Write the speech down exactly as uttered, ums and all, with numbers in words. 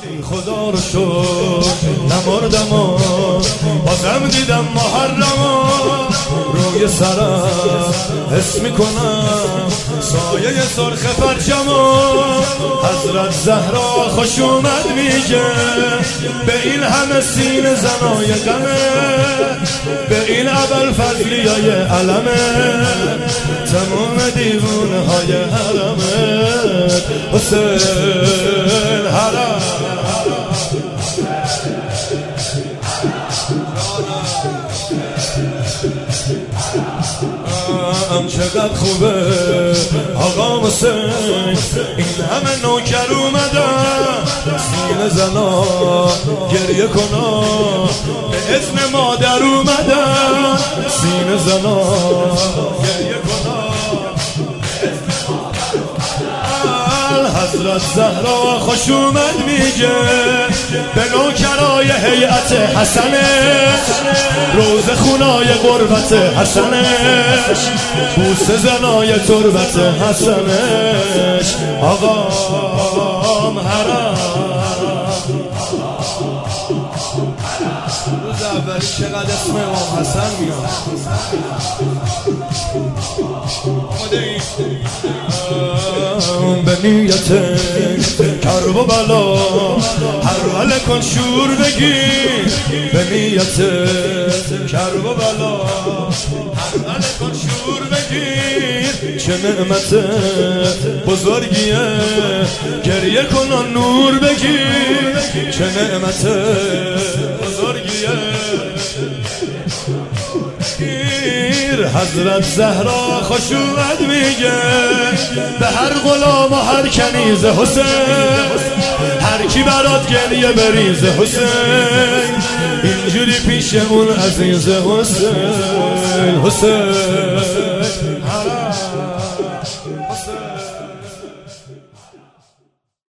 خدا رو شد نمردم و بازم دیدم محرم و روی سرم حس میکنم سایه سرخ پرچم و حضرت زهرا خوش اومد میگه به این همه سینه زنای غمه، به این ابوالفضلیای علمه، تمام دیوونه های حرمه حسین حرم. ام چقدر خوبه آقا حسین، این همه نوکر اومدن سینه زنا گریه کنا، به اذن مادر اومدن سینه زنا گریه کنا. حضرت زهرا خوش اومد میگه به نوکرای هیئت حسنش، روز خونای قربت حسنش، بوسه زنای تربت حسنش، آقام حرم. روز اولی چقدر اسم امام حسن میاد به نیت کرب و بلا هر وله کن شور بگیر، به نیت کرب و بلا هر وله کن شور بگیر، چه نعمت بزرگیه گریه کن نور بگیر، چه نعمت بزرگیه. حضرت زهرا خوش اومد میگه به هر غلام و هر کنیز حسین، هر کی برات گریه بریز حسین، اینجوری پیشمون عزیز حسین حسین.